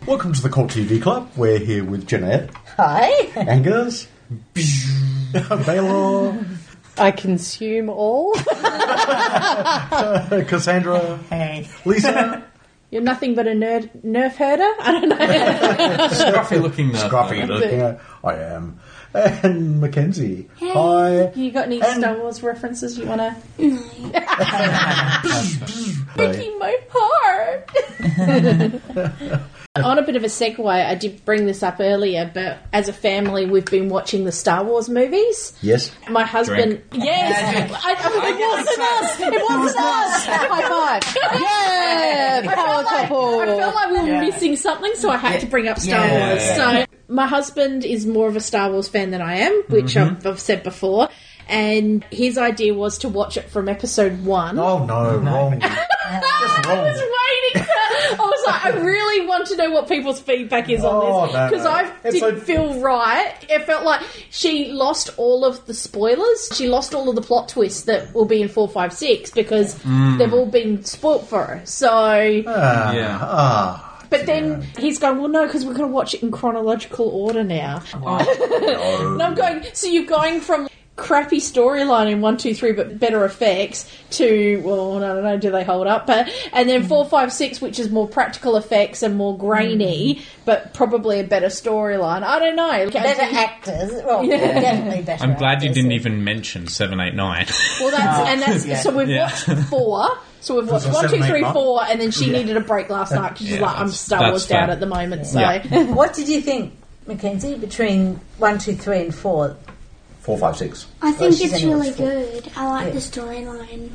Welcome to the Cult TV Club. We're here with Jeanette. Hi. Angus. Baylor. I consume all. Cassandra. Hey. Lisa. You're nothing but a nerf herder? I don't know. Scruffy looking nerf. Scruffy looking. I am. And Mackenzie. Hey. Hi. You got any Star Wars references you want to... Breaking my heart. On a bit of a segue, I did bring this up earlier, but as a family, we've been watching the Star Wars movies. Yes. My husband... Drink. Yes! It wasn't us! High five! Yeah! Power couple! I felt like we were missing something, so I had to bring up Star Wars. So my husband is more of a Star Wars fan than I am, which I've said before, and his idea was to watch it from episode 1. Oh, no. Wrong. Just wrong. I was waiting I was like, I really want to know what people's feedback is on this, because I didn't feel right. It felt like she lost all of the spoilers. She lost all of the plot twists that will be in 4, 5, 6 because they've all been spoilt for her. So... But then he's going, well, no, because we're going to watch it in chronological order now. And I'm going, so you're going from crappy storyline in 1, 2, 3, but better effects to, well, I don't know, do they hold up? And then 4, 5, 6, which is more practical effects and more grainy, but probably a better storyline. I don't know. Better actors. Well, definitely better I'm glad actors. you didn't even mention 7, 8, 9. Well, that's so we've watched 4. So we've watched 1, 2, 3, 4, and then she needed a break last night because she's like, I'm Star Wars out at the moment. So, What did you think, Mackenzie, between 1, 2, 3 and 4? 4, 5, 6. I think it's really good. I like the storyline.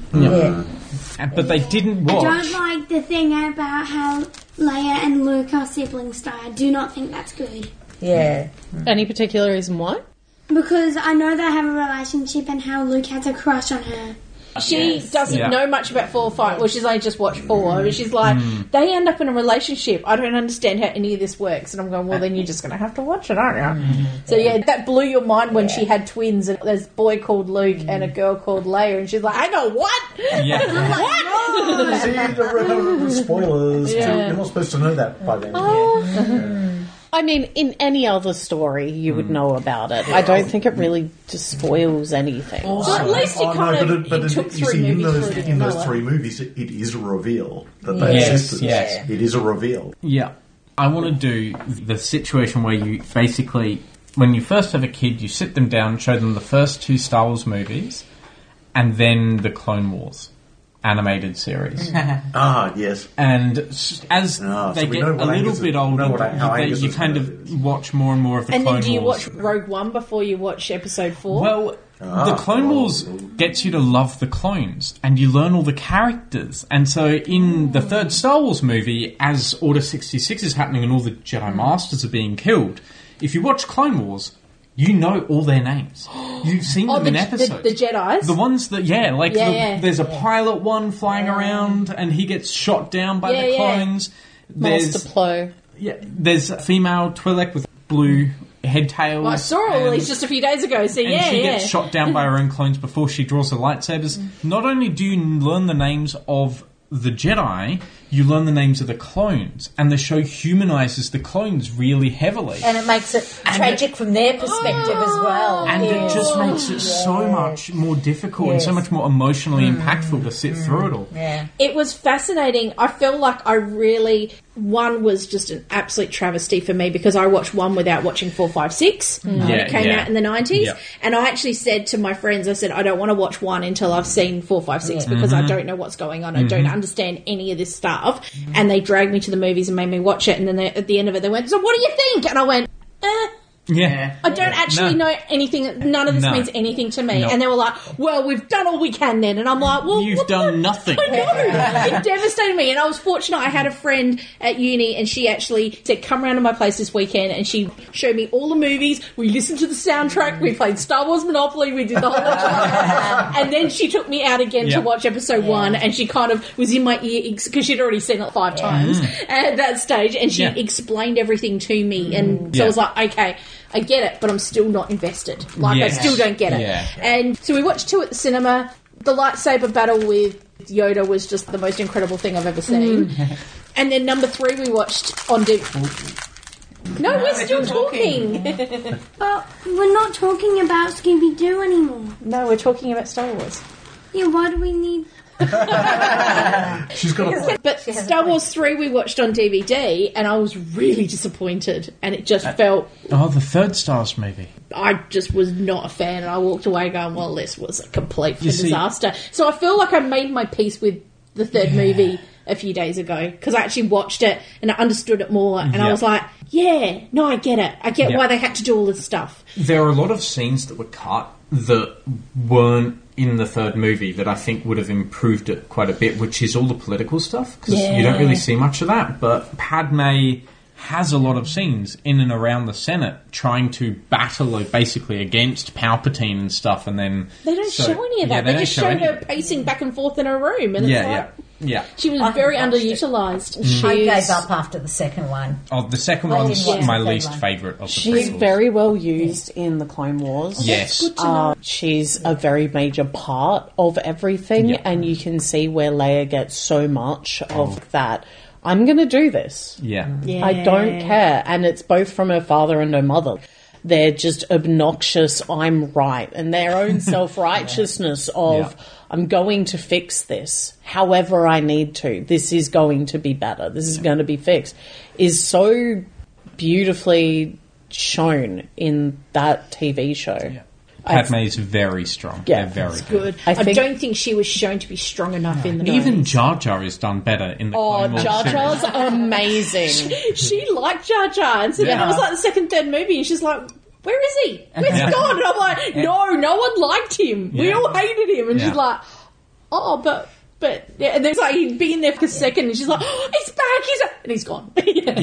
But they didn't watch. I don't like the thing about how Leia and Luke are siblings. I do not think that's good. Yeah. Any particular reason why? Because I know they have a relationship and how Luke has a crush on her. She doesn't know much about 4 or 5. Well, she's only just watched 4. But she's like, they end up in a relationship. I don't understand how any of this works. And I'm going, well, then you're just going to have to watch it, aren't you? So, that blew your mind when she had twins. And there's a boy called Luke and a girl called Leia. And she's like, I go, what? Yeah. What? See, the spoilers. You're not supposed to know that by then. I mean, in any other story, you would know about it. I don't think it really just spoils anything. So at least it took 3 movies in those 3 movies, it is a reveal that they existed. Yes. It is a reveal. Yeah. I want to do the situation where you basically, when you first have a kid, you sit them down, show them the first 2 Star Wars movies, and then the Clone Wars animated series. Yes. And as they get a little bit older, you kind of watch more and more of the Clone Wars. And then do you watch Rogue One before you watch Episode 4? Well, the Clone Wars gets you to love the clones, and you learn all the characters. And so in the 3rd Star Wars movie, as Order 66 is happening and all the Jedi Masters are being killed, if you watch Clone Wars, you know all their names. You've seen them in episodes. The Jedis? The ones that, there's a pilot one flying around and he gets shot down by the clones. Master Plo. Yeah, there's a female Twi'lek with blue head tails. Well, I saw all these just a few days ago, so and she gets shot down by her own clones before she draws her lightsabers. Not only do you learn the names of the Jedi, you learn the names of the clones, and the show humanises the clones really heavily. And it makes it tragic from their perspective as well. And it just makes it so much more difficult and so much more emotionally impactful to sit through it all. Yeah. It was fascinating. I feel like one was just an absolute travesty for me because I watched 1 without watching 4, 5, 6 when it came out in the 90s. Yep. And I actually said to my friends, I said, I don't want to watch 1 until I've seen 4, 5, 6 because I don't know what's going on. I don't understand any of this stuff. And they dragged me to the movies and made me watch it. And then at the end of it, they went, so what do you think? And I went, Yeah. I don't actually know anything. None of this means anything to me. No. And they were like, well, we've done all we can then. And I'm like, well... You've done nothing. I know. It devastated me. And I was fortunate. I had a friend at uni and she actually said, come round to my place this weekend. And she showed me all the movies. We listened to the soundtrack. We played Star Wars Monopoly. We did the whole lot. And then she took me out again to watch episode 1. And she kind of was in my ear because she'd already seen it 5 times at that stage. And she explained everything to me. And so I was like, okay... I get it, but I'm still not invested. Like, I still don't get it. Yeah. And so we watched 2 at the cinema. The lightsaber battle with Yoda was just the most incredible thing I've ever seen. And then number 3 we watched on DVD. No, we're still talking. But we're not talking about Scooby-Doo anymore. No, we're talking about Star Wars. Yeah, why do we need... She's got a point. But Star Wars 3 we watched on DVD, and I was really disappointed, and it just felt... Oh, the third Star Wars movie. I just was not a fan, and I walked away going, well, this was a complete disaster. So I feel like I made my peace with the third movie a few days ago, because I actually watched it, and I understood it more, and I was like, I get it. I get why they had to do all this stuff. There are a lot of scenes that were cut that weren't in the third movie that I think would have improved it quite a bit, which is all the political stuff, because you don't really see much of that, but Padme has a lot of scenes in and around the Senate trying to battle basically against Palpatine and stuff, and then... They don't show any of that. They just show her pacing back and forth in her room, and she was very underutilised. I gave up after the second one. Oh, the second one's my least favourite of the She's prequels. very well used in the Clone Wars. Yes. She's a very major part of everything, and you can see where Leia gets so much of that. I'm going to do this. I don't care. And it's both from her father and her mother. They're just obnoxious, I'm right. And their own self-righteousness of, I'm going to fix this however I need to. This is going to be better. This is going to be fixed. Is so beautifully shown in that TV show. Yeah. Padme's very strong. Yeah, They're very good. I don't think she was shown to be strong enough in the Even 90s. Jar Jar is done better in the Clone Wars Jar Jar's series. amazing. She liked Jar Jar, and so then it was like the second, third movie, and she's like, where is he? Where's he gone? And I'm like, no one liked him. We all hated him. And she's like, but and then it's like he'd be in there for a second, and she's like, he's back, and he's gone.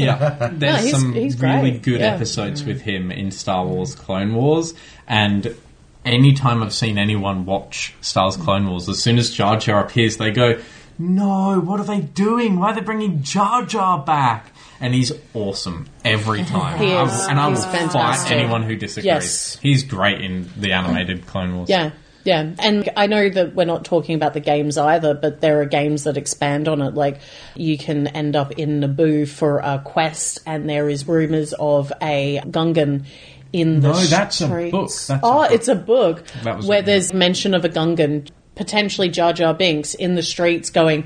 There's some he's really great. good episodes with him in Star Wars Clone Wars, and anytime I've seen anyone watch Star Wars Clone Wars, as soon as Jar Jar appears, they go, no, what are they doing? Why are they bringing Jar Jar back? And he's awesome every time. He is. And I will He's fight fantastic. anyone who disagrees. Yes. He's great in the animated Clone Wars. Yeah. And I know that we're not talking about the games either, but there are games that expand on it. Like, you can end up in Naboo for a quest, and there is rumours of a Gungan in the streets. No, that's a book. It's a book where it, there's mention of a Gungan, potentially Jar Jar Binks, in the streets going,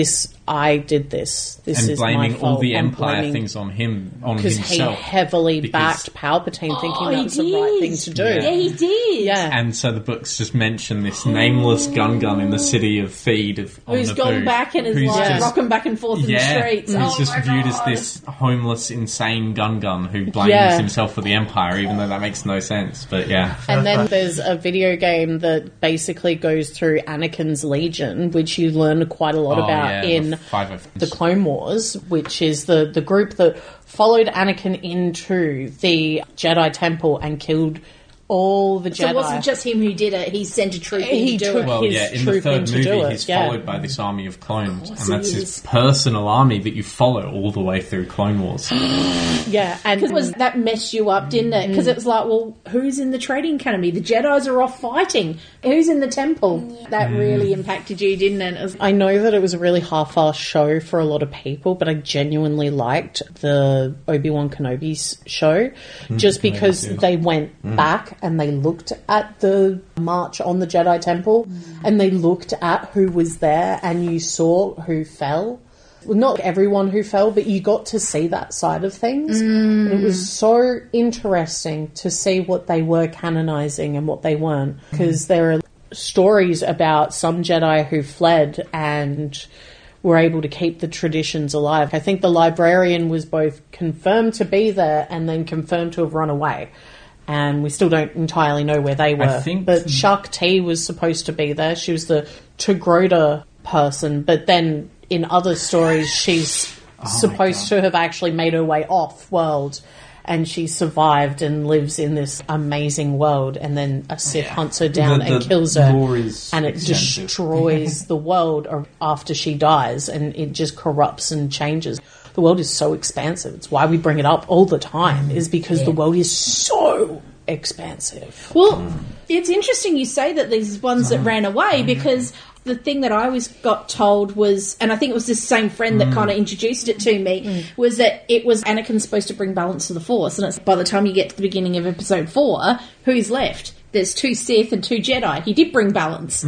I did this. This and is my blaming fault. all the I'm Empire blaming- things on him, on because himself. he heavily backed Palpatine, thinking that was the right thing to do. Yeah, he did. Yeah. And so the books just mention this nameless Gungan in the city of Theed Who's gone back and is like rocking back and forth in the streets. Who's just viewed as this homeless, insane Gungan who blames himself for the Empire, even though that makes no sense. But And then there's a video game that basically goes through Anakin's Legion, which you learn quite a lot about in the Clone Wars, which is the group that followed Anakin into the Jedi Temple and killed all the Jedi. So it wasn't just him who did it, he sent a troop in to do it. Well, in the third movie, he's followed by this army of clones, and that's his personal army that you follow all the way through Clone Wars. And because that messed you up, didn't it? Because it was like, well, who's in the trading academy? The Jedis are off fighting. Who's in the temple? That really impacted you, didn't it? I know that it was a really half-assed show for a lot of people, but I genuinely liked the Obi-Wan Kenobi's show, just because they went back and they looked at the march on the Jedi Temple, and they looked at who was there, and you saw who fell. Well, not everyone who fell, but you got to see that side of things. And it was so interesting to see what they were canonizing and what they weren't, because there are stories about some Jedi who fled and were able to keep the traditions alive. I think the librarian was both confirmed to be there and then confirmed to have run away. And we still don't entirely know where they were. But Shaak Ti was supposed to be there. She was the Togroda person. But then in other stories, she's supposed to have actually made her way off-world. And she survived and lives in this amazing world. And then a Sith hunts her down and kills her. And it destroys the world after she dies. And it just corrupts and changes. The world is so expansive. It's why we bring it up all the time, is because the world is so expansive. Well, it's interesting you say that these ones that ran away, because The thing that I always got told was, and I think it was this same friend that kind of introduced it to me, was that it was Anakin's supposed to bring balance to the Force, and it's by the time you get to the beginning of Episode 4, who's left? There's 2 Sith and 2 Jedi. He did bring balance,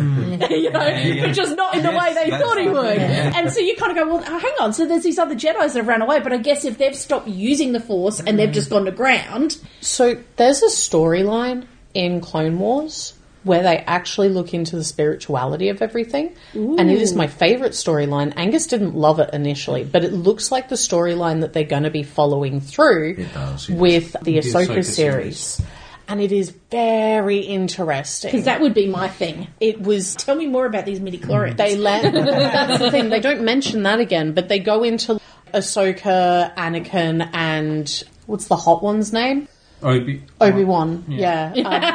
but just not in the way they thought he would. And so you kind of go, well, hang on, so there's these other Jedis that have run away, but I guess if they've stopped using the Force and they've just gone to ground... So there's a storyline in Clone Wars where they actually look into the spirituality of everything. Ooh. And it is my favourite storyline. Angus didn't love it initially, but it looks like the storyline that they're going to be following through with the Ahsoka series. And it is very interesting. Because that would be my thing. It was... Tell me more about these midi-chlorians. That's the thing. They don't mention that again, but they go into Ahsoka, Anakin, and... What's the hot one's name? Obi-Wan. Yeah.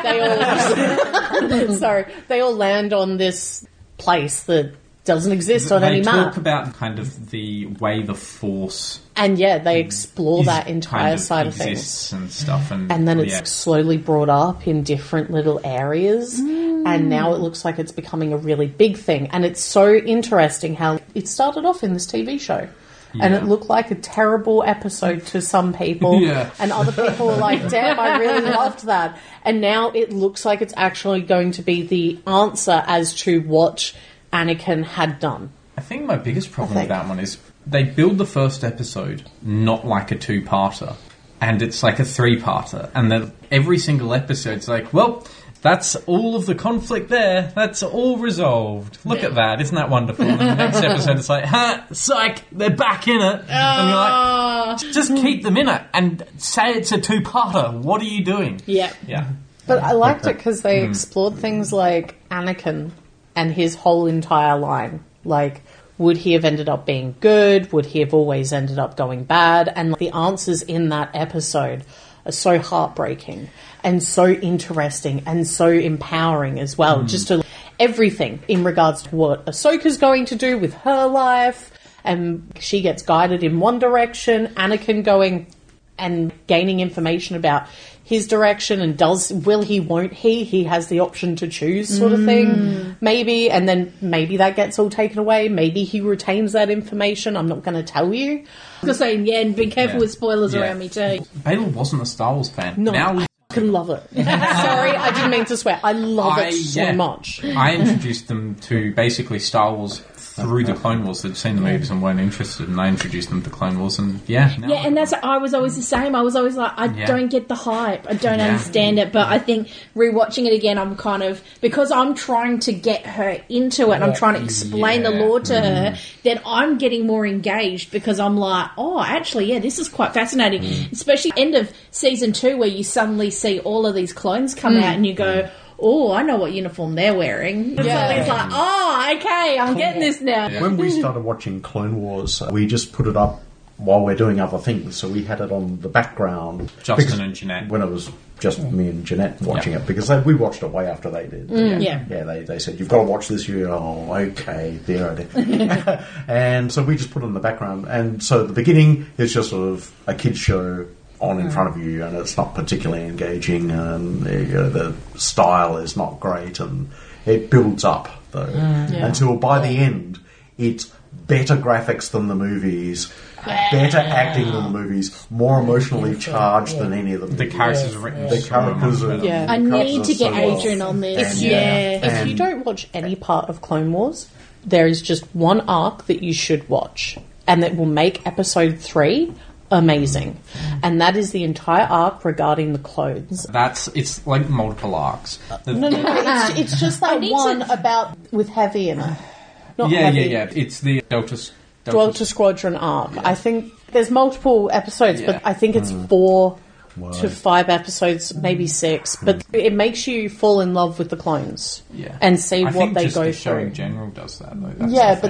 They all... Sorry. They all land on this place that doesn't exist on any map. They talk about kind of the way the Force... And they explore that entire kind of side of things. And stuff. And then it's slowly brought up in different little areas. And now it looks like it's becoming a really big thing. And it's so interesting how it started off in this TV show. Yeah. And it looked like a terrible episode to some people. And other people were like, damn, I really loved that. And now it looks like it's actually going to be the answer as to what Anakin had done. I think my biggest problem with that one is they build the first episode not like a 2-parter, and it's like a 3-parter, and then every single episode's like, well, that's all of the conflict there, that's all resolved. Look at that, isn't that wonderful? And the next episode it's like, psych, they're back in it. And you're like, just keep them in it and say it's a 2-parter. What are you doing? Yeah. But I liked it because they explored things like Anakin and his whole entire line. Like, would he have ended up being good? Would he have always ended up going bad? And the answers in that episode are so heartbreaking and so interesting and so empowering as well. Just everything in regards to what Ahsoka's going to do with her life, and she gets guided in one direction, Anakin going and gaining information about his direction, and will he, won't he has the option to choose, sort of thing, maybe, and then maybe that gets all taken away, maybe he retains that information, I'm not going to tell you. I was saying, and be careful with spoilers around me too. Baylor wasn't a Star Wars fan. No, I can love it. Sorry, I didn't mean to swear. I love it so much. I introduced them to basically Star Wars through the Clone Wars. They'd seen the movies and weren't interested, and I introduced them to Clone Wars, and and that's, I was always the same. I was always like, I don't get the hype, I don't understand it, but I think rewatching it again, I'm kind of, because I'm trying to get her into it and I'm trying to explain the lore to her, then I'm getting more engaged, because I'm like, oh, actually, this is quite fascinating, especially end of season 2 where you suddenly see all of these clones come out and you go, oh, I know what uniform they're wearing. Yeah. So it's like, oh, okay, I'm getting this now. Yeah. When we started watching Clone Wars, we just put it up while we're doing other things. So we had it on the background. Justin and Jeanette. When it was just me and Jeanette watching it, because we watched it way after they did. They said, you've got to watch this. You go, oh, okay, there it is. And so we just put it in the background. And so at the beginning, it's just sort of a kid's show on in front of you, and it's not particularly engaging, and the style is not great, and it builds up though until by the end it's better graphics than the movies, better acting than the movies, more emotionally charged than any of the movies. The characters are written. The characters are. I need to get Adrian on this. If you don't watch any part of Clone Wars, there is just one arc that you should watch, and that will make episode 3 amazing, and that is the entire arc regarding the clones. It's like multiple arcs. No, it's just that one about with Heavy in it. Not Heavy. It's the Delta Squadron arc. I think there's multiple episodes, but I think it's 4 to 5 episodes, maybe 6. But it makes you fall in love with the clones and see what they go through. Show in general does that, though.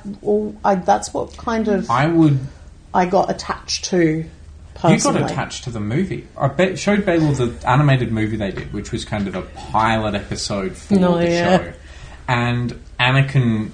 That's what kind of I got attached to personally. You got attached to the movie. I showed Baylor the animated movie they did, which was kind of a pilot episode for the show. And Anakin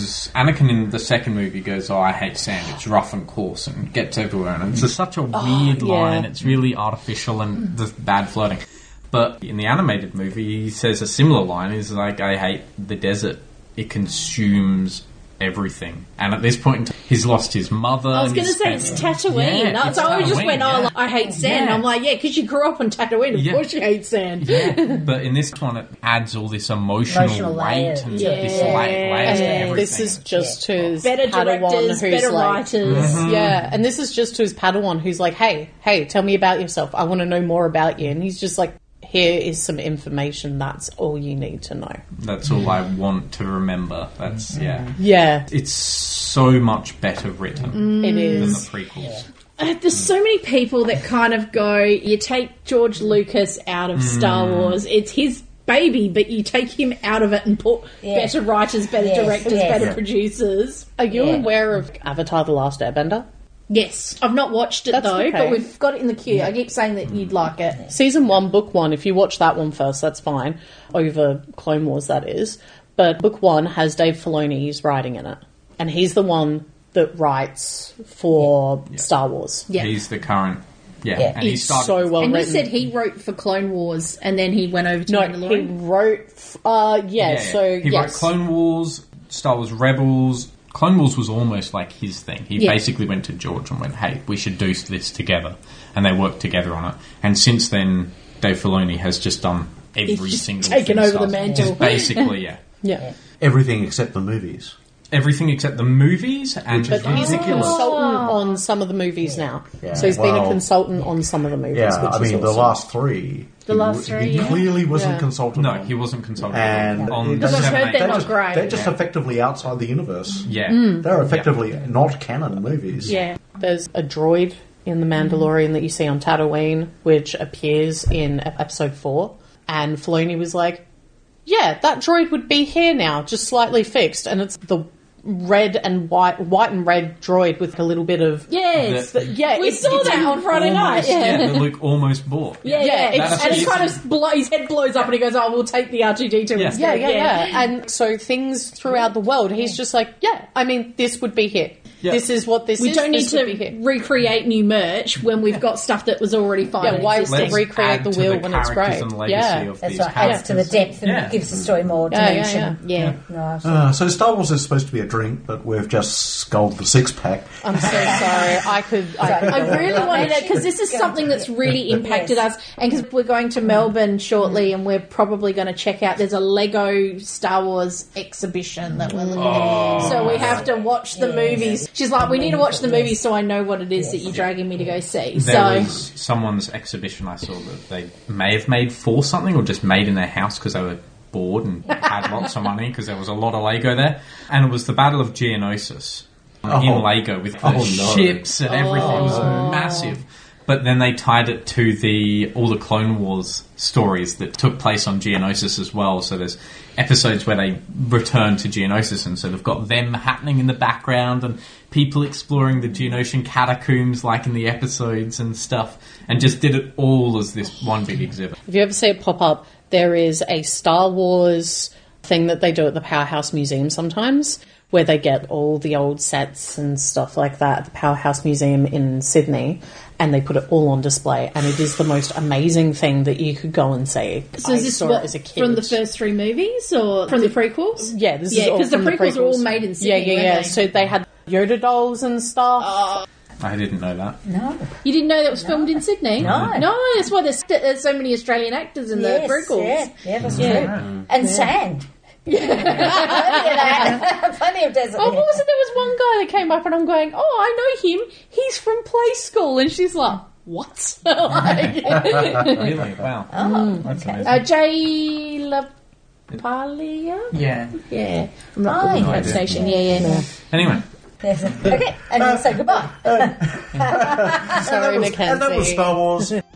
in the second movie goes, oh, I hate sand, it's rough and coarse and gets everywhere. And it's just such a weird line. It's really artificial and the bad floating. But in the animated movie, he says a similar line. He's like, I hate the desert. it consumes everything. And at this point, he's lost his mother. I was going to say it's Tatooine. Yeah, so I just went, yeah. I hate sand. Yeah. I'm like, because you grew up on Tatooine, of course you hate sand. Yeah, but in this one, it adds all this emotional weight and this layers to everything. This is just to his better Padawan directors, who's better like, writers. Yeah, and this is just to his Padawan who's like, hey, tell me about yourself. I want to know more about you. And he's just like, here is some information. That's all you need to know. That's all I want to remember. That's, Yeah. It's so much better written It than is. the prequels. There's so many people that kind of go, you take George Lucas out of Star Wars, it's his baby, but you take him out of it and put better writers, better directors, better producers. Are you aware of Avatar The Last Airbender? Yes. I've not watched it That's though, okay. but we've got it in the queue. I keep saying that you'd like it. Season 1, Book 1, if you watch that one first, that's fine. Over Clone Wars, that is. But Book 1 has Dave Filoni's writing in it. And he's the one that writes for Star Wars. Yeah. He's the current... and he It's started... so well And you written. said he wrote for Clone Wars and then he went over to No, Mandalorian? he wrote... so, He wrote Clone Wars, Star Wars Rebels... Clone Wars was almost like his thing. He basically went to George and went, hey, we should do this together. And they worked together on it. And since then, Dave Filoni has just done every single thing. taken over the mantle. Just basically, Yeah. Everything except the movies. Everything except the movies. And But he's a consultant on some of the movies now. So he's been a consultant on some of the movies, Yeah, which I is mean, awesome. the last three... He clearly wasn't consulted No, on. he wasn't consulted And on. Because I've heard they're not great. They're just effectively outside the universe. Yeah. They're effectively not canon movies. Yeah. There's a droid in The Mandalorian that you see on Tatooine, which appears in episode 4. And Filoni was like, yeah, that droid would be here now, just slightly fixed. And it's the white and red droid with a little bit of... Yes. We it's saw that on Friday night. Yeah, that Luke almost bought. Yeah. And he kind of his head blows up and he goes, "Oh, we'll take the R2D2 instead." Yeah. And so things throughout the world, he's just like, I mean, this would be here. Yeah. This is what this is. We don't need this would be here. to recreate new merch when we've got stuff that was already fine. Yeah, why existing. recreate the wheel when it's great? That's right. Adds to the depth and gives the story more dimension. Yeah. So Star Wars is supposed to be a drink, but we've just sculled the six-pack. I'm so sorry. I really wanted it because this is something that's really impacted us, and because we're going to Melbourne shortly, and we're probably going to check out. There's a Lego Star Wars exhibition that we're looking at, so we have to watch the movies. She's like, we need to watch the movies so I know what it is that you're dragging me to go see. There was someone's exhibition I saw that they may have made for something or just made in their house because they were bored and had lots of money because there was a lot of Lego there. And it was the Battle of Geonosis in Lego with ships and everything. It was massive. But then they tied it to all the Clone Wars stories that took place on Geonosis as well. So there's episodes where they return to Geonosis, and so they've got them happening in the background and people exploring the Geonosian catacombs like in the episodes and stuff, and just did it all as this one big exhibit. If you ever see it pop up, there is a Star Wars thing that they do at the Powerhouse Museum sometimes, where they get all the old sets and stuff like that at the Powerhouse Museum in Sydney, and they put it all on display, and it is the most amazing thing that you could go and see. So is this what, as a kid. from the first 3 movies or from the prequels? Yeah, this is all because the from prequels are all made in Sydney. Yeah. So they had Yoda dolls and stuff. I didn't know that. No. You didn't know that was filmed in Sydney? No. That's why there's so many Australian actors in the prequels. Yeah, that's true. And sand. Plenty of desert. Oh, what was it? There was one guy that came up and I'm going, I know him. He's from Play School. And she's like, what? Really? Wow. That's amazing. Jay LaPaglia? Yeah. Yeah. I'm not good with pronunciation. Yeah. Anyway. Okay, and we'll say goodbye. Sorry, Mackenzie. And that was Star Wars.